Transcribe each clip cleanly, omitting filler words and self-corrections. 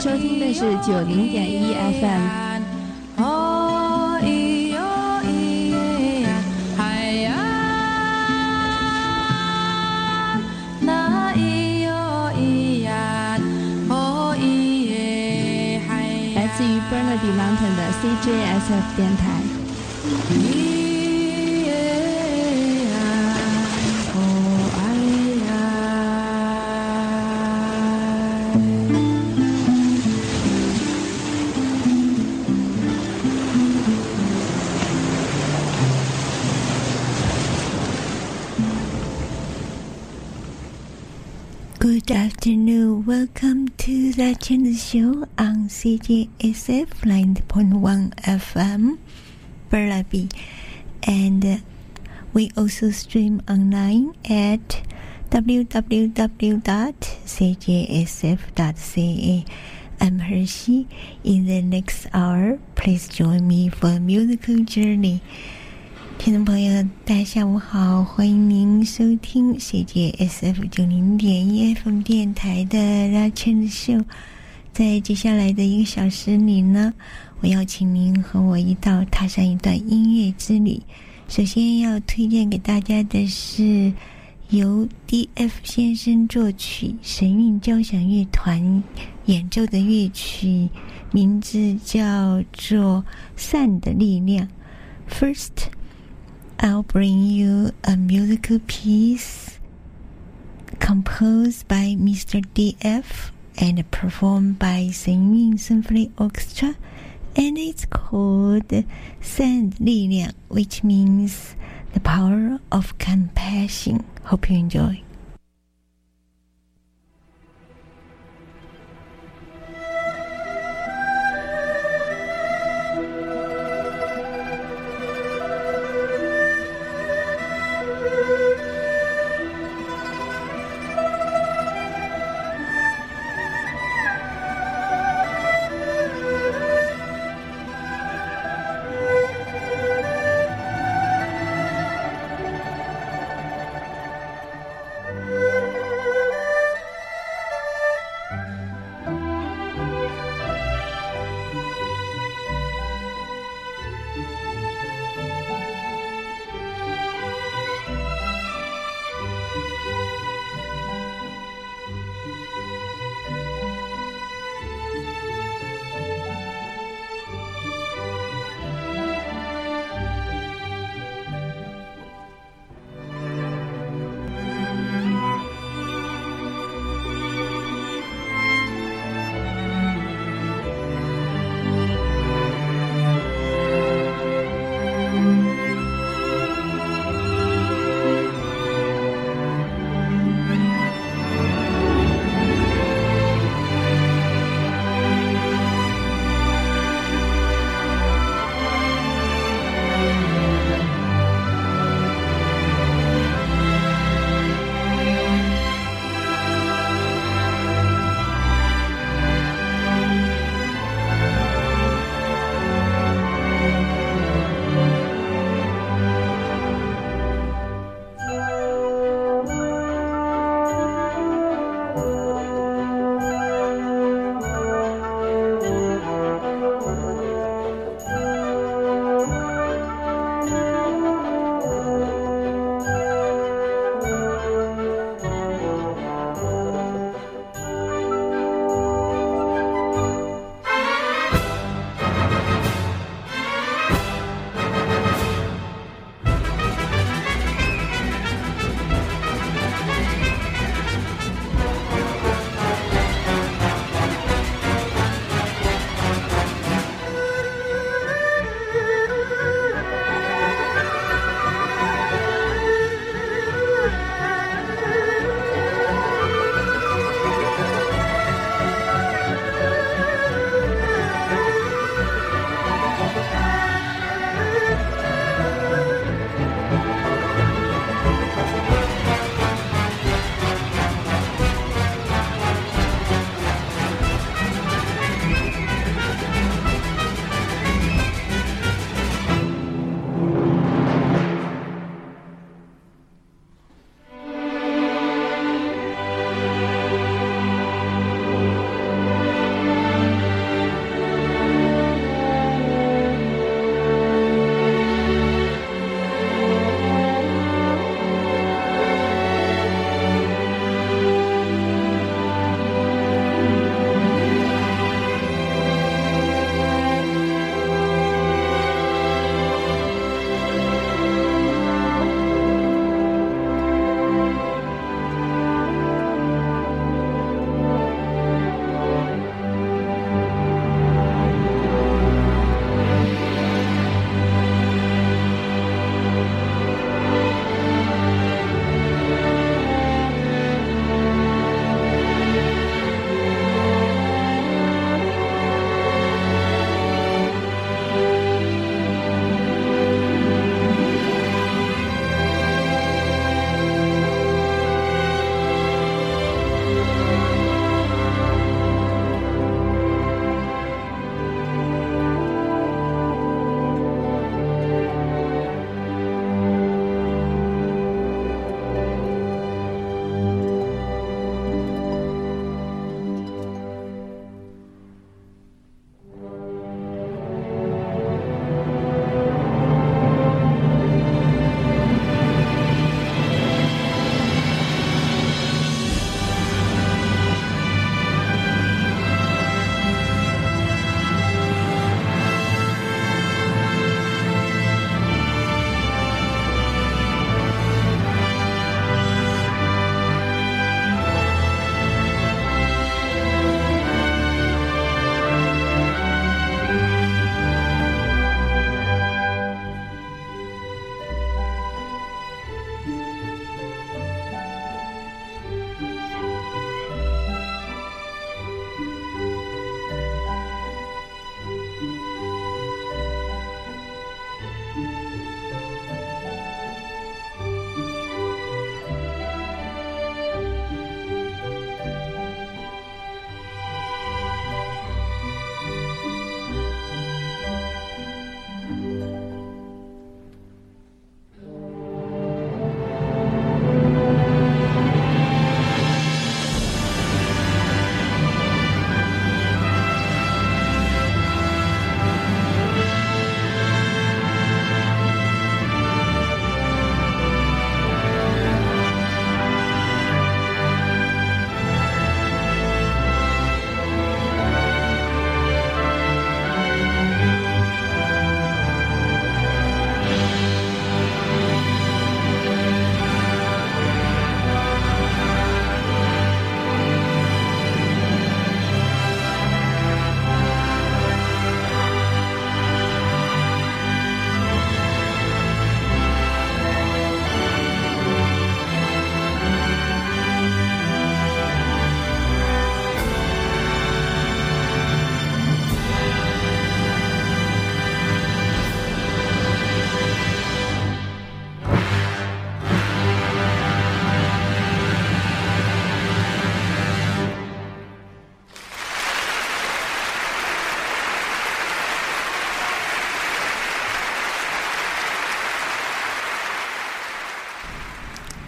收听的是90.1 FM。来自于 Burnaby Mountain 的 CJSF 电台。 Good afternoon. Welcome to the Channel Show on CJSF 90.1 FM, Burnaby, and we also stream online at www.cjsf.ca. I'm Hershey. In the next hour, please join me for a musical journey.听众朋友大家下午好，欢迎您收听CJSF 90.1 FM 电台的拉圈秀。在接下来的1个小时里呢，我邀请您和我一道踏上一段音乐之旅。首先要推荐给大家的是由 DF 先生作曲，神韵交响乐团演奏的乐曲，名字叫做善的力量。 First,I'll bring you a musical piece composed by Mr. D.F. and performed by Seiyun Symphony Orchestra, and it's called 善力量, which means the power of compassion. Hope you enjoy.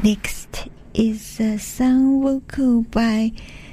Next is a song vocal by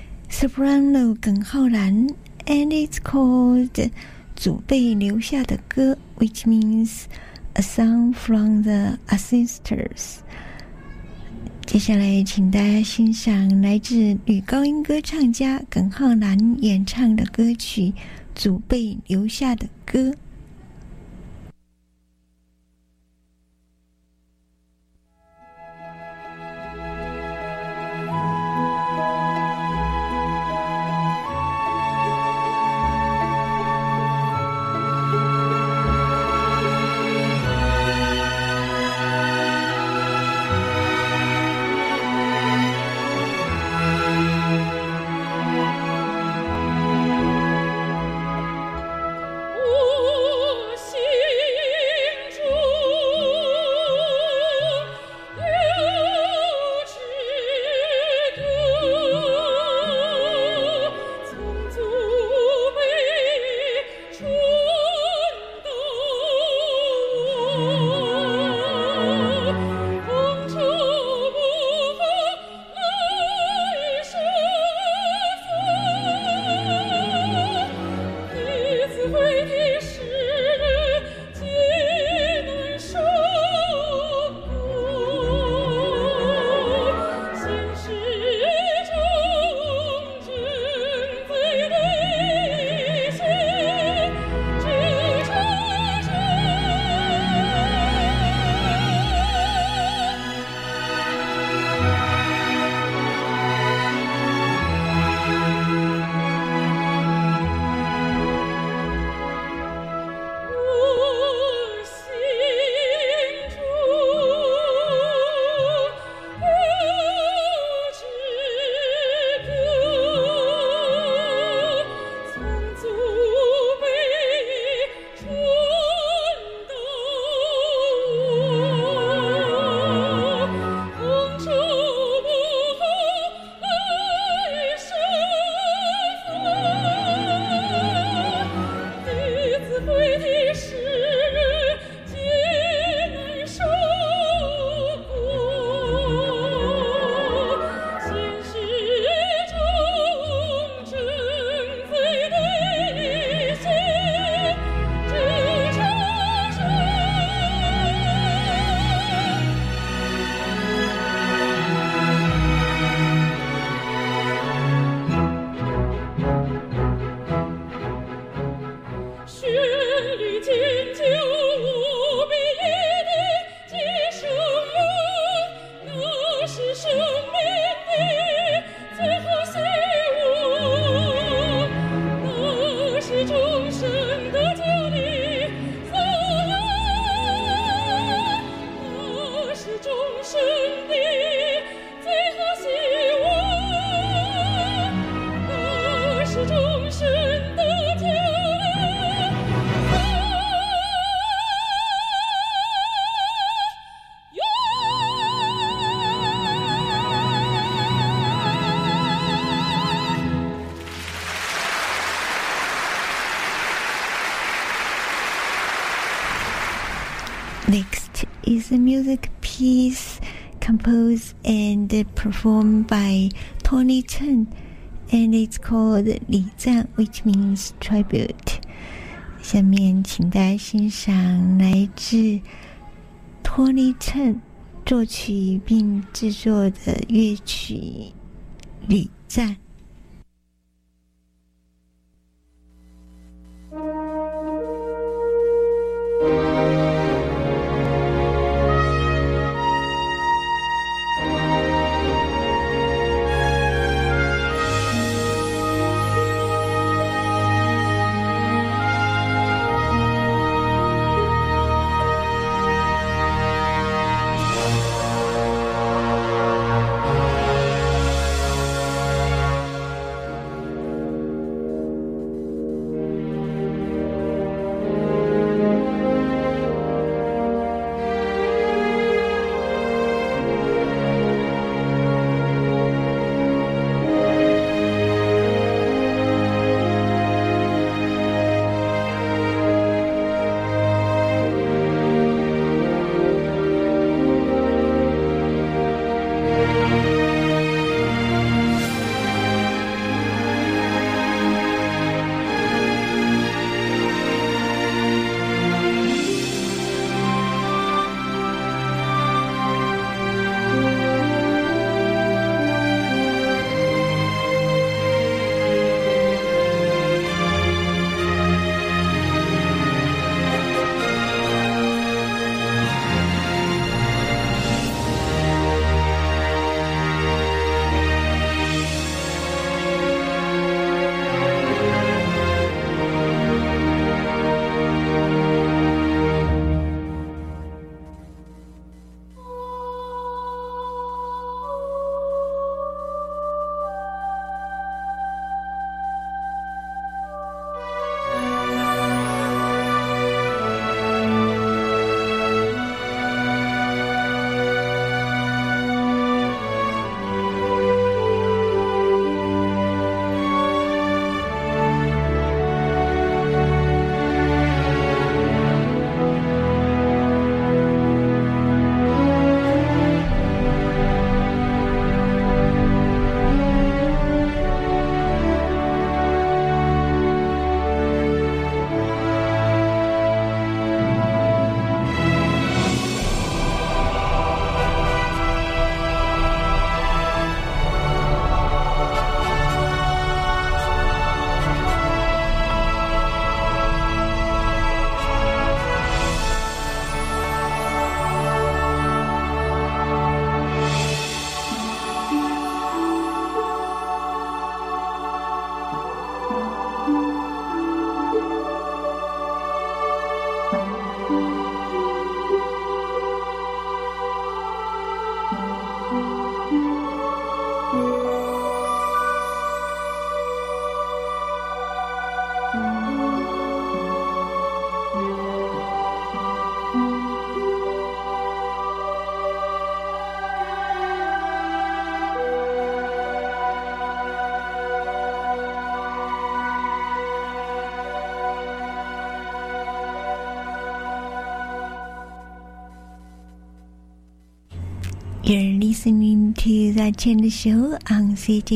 soprano 耿浩然 and it's called 祖辈留下的歌 which means a song from the ancestors。 接下来请大家欣赏来自女高音歌唱家耿浩然演唱的歌曲《祖辈留下的歌》。Next is a music piece composed and performed by Tony Chen, and it's called 礼赞 which means tribute. 下面请大家欣赏来自 Tony Chen 作曲并制作的乐曲礼赞。 You're listening to the Channel Show on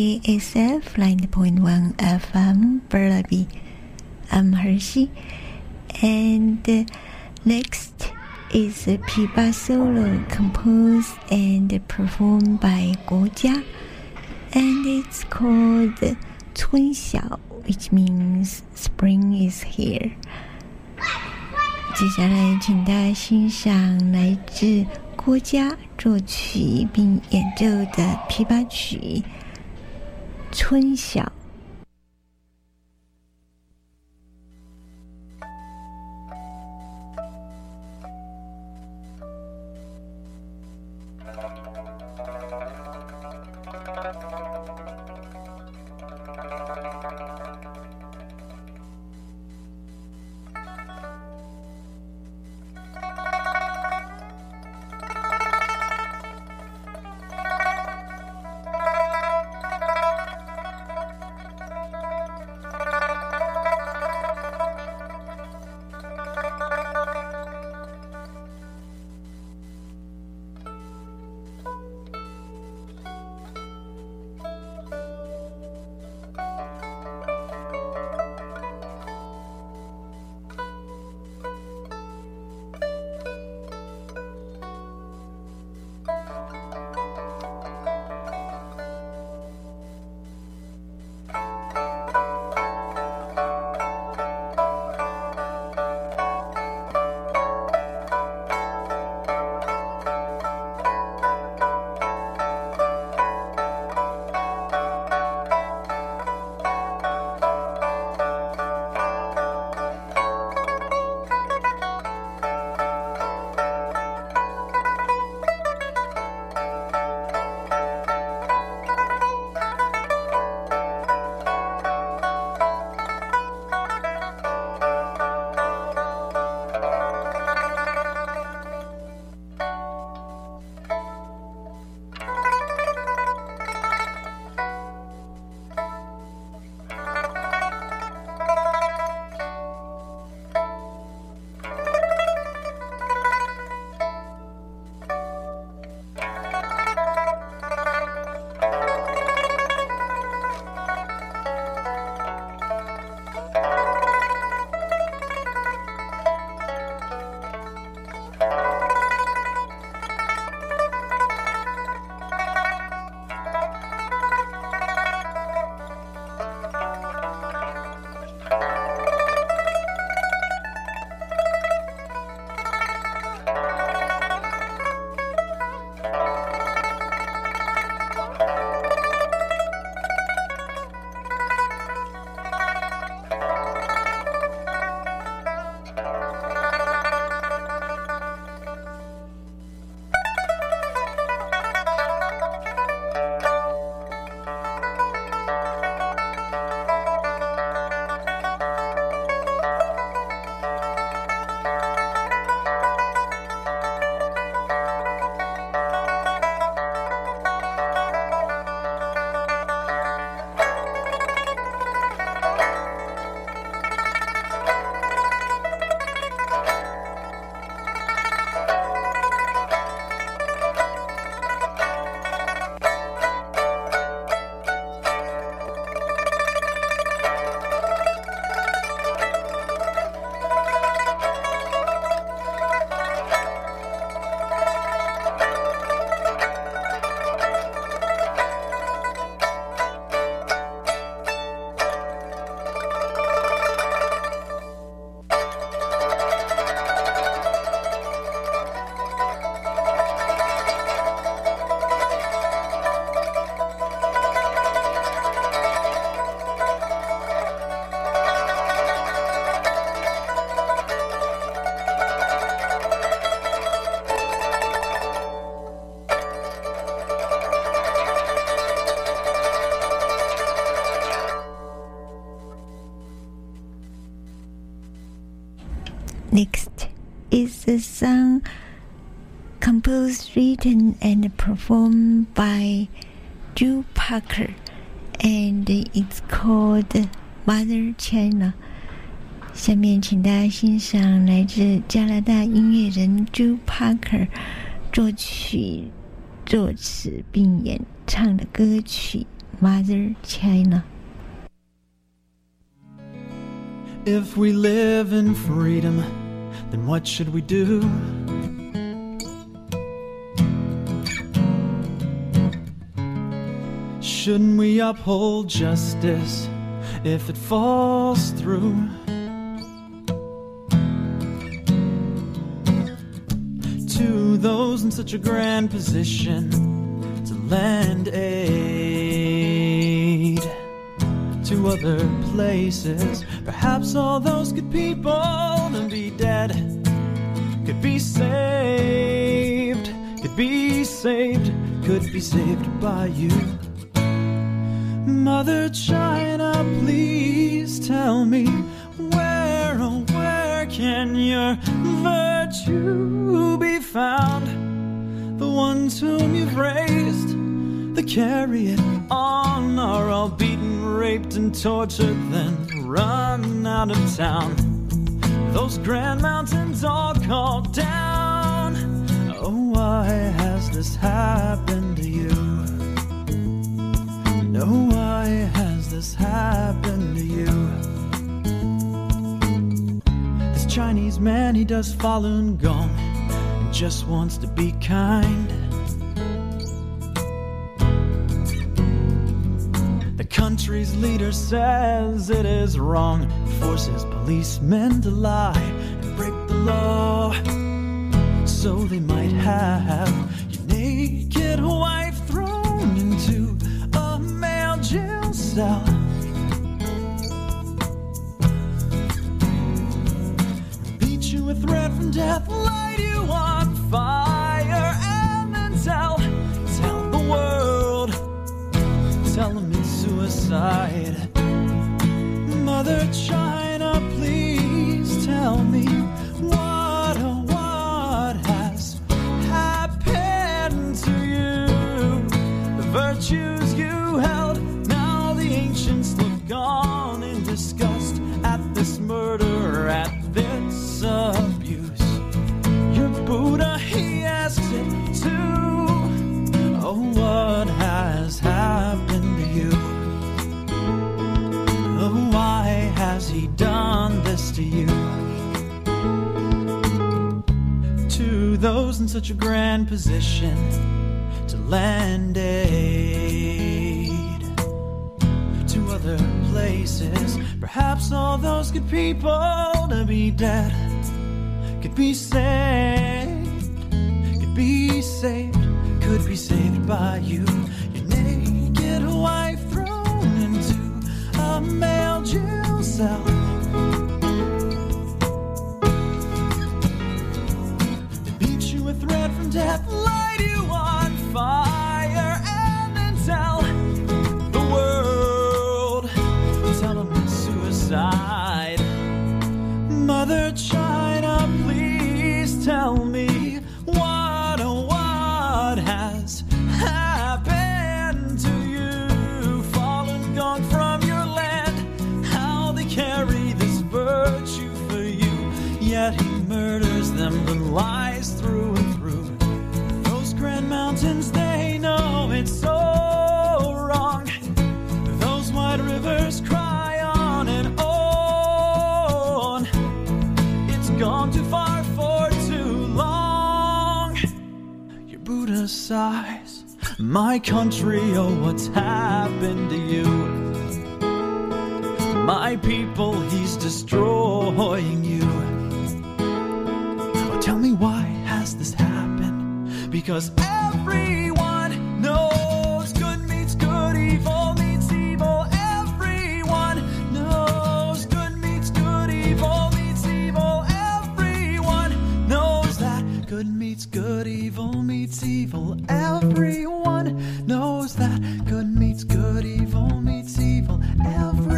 CJSF 90.1 FM, Burnaby. I'm Hershey, and next is a pipa solo composed and performed by Guo Jia, and it's called 春晓, which means spring is here. 接下来请大家欣赏来自郭嘉作曲并演奏的琵琶曲《春晓》。 is a song composed, written, and performed by Joe Parker, and it's called Mother China. 下面请大家欣赏来自加拿大音乐人 Joe Parker 作曲、作词并演唱的歌曲 Mother China. If we live in freedom, then what should we do? Shouldn't we uphold justice if it falls through? To those in such a grand position to lend aid to other places, perhaps all those good people to be dead could be saved, could be saved, could be saved by you. Mother China, please tell me, where, oh where can your virtue be found? The ones whom you've raised, that carry it on, are all beaten, raped, and tortured, then run out of town. Those grand mountains all called down. Oh, why has this happened to you? No, why has this happened to you? This Chinese man, he does Falun Gong and just wants to be kind. The country's leader says it is wrong, forces policemen to lie and break the law, so they might have your naked wife thrown into a male jail cell. Beat you with threat from death, light you on fire, and then tell the world, tell them it's suicide. Mother China, please tell me, what has happened to you? The virtues you held, now the ancients look on in disgust at this murder, at this abuse. Your Buddha, he asks it too. Oh, what has happened to you? Oh, why has he done this to you? To those in such a grand position to lend aid to other places, perhaps all those good people to be dead could be saved, could be saved, could be saved by you. Your naked wife thrown into a male jail cell. They beat you with threat from death, light you on fire, and then tell the world, tell them it's suicide. Mother China, please tell me, what has happened to you? Fallen gone from your land, how they carry this virtue for you, yet he murders them, then lies through and through. Those grand mountains, they know it's so wrong. Those wide rivers cry on and on. It's gone too far for too long. Your Buddha sighs, my country, oh, what's happened to you? My people, he's destroying you. Oh, tell me, why has this happened? Because everyone knows good meets good, evil meets evil. Everyone knows good meets good, evil meets evil. Everyone knows that good meets good, evil meets evil. Everyone knows that good meets good, evil meets evil.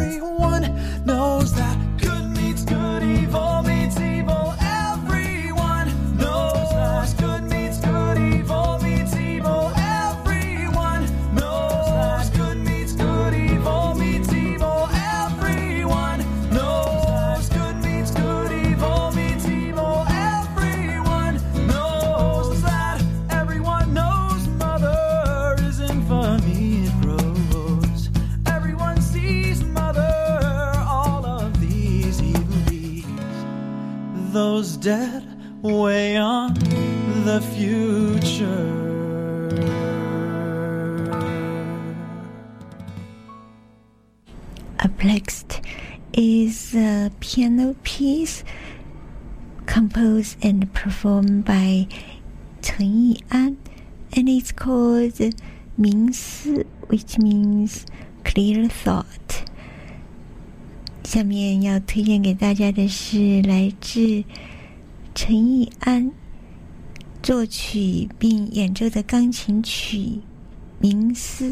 Everyone knows that good meets good, evil meets evil. Everyone me it grows. Everyone sees mother, all of these evil deeds. Those dead way on the future. Perplexed is a piano piece composed and performed by Chen Yi'an, and it's called 冥思, which means clear thought. 下面要推荐给大家的是来自陈奕安作曲并演奏的钢琴曲《冥思》。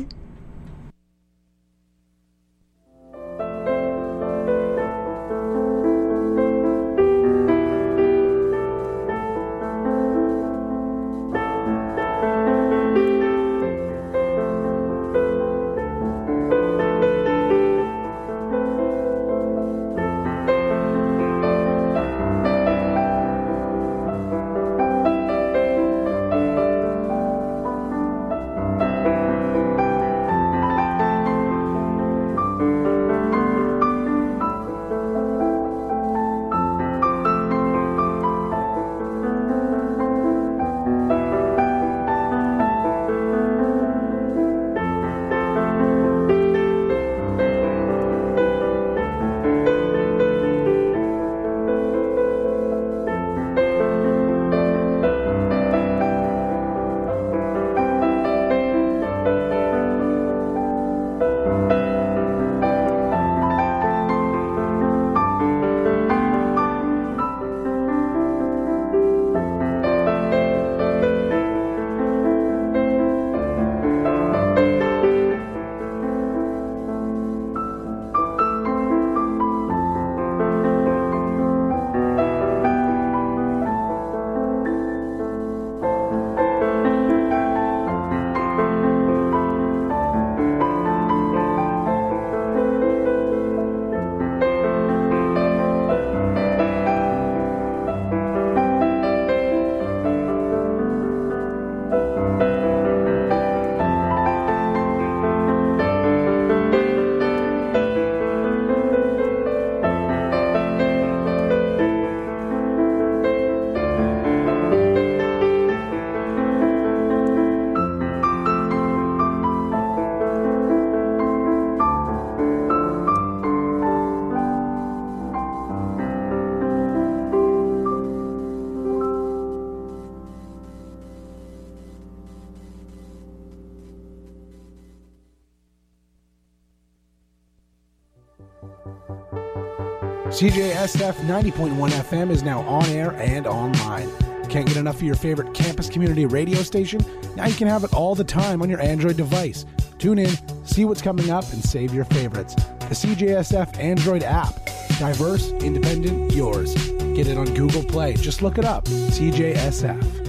CJSF 90.1 FM is now on air and online. Can't get enough of your favorite campus community radio station? Now you can have it all the time on your Android device. Tune in, see what's coming up, and save your favorites. The CJSF Android app. Diverse, independent, yours. Get it on Google Play. Just look it up. CJSF.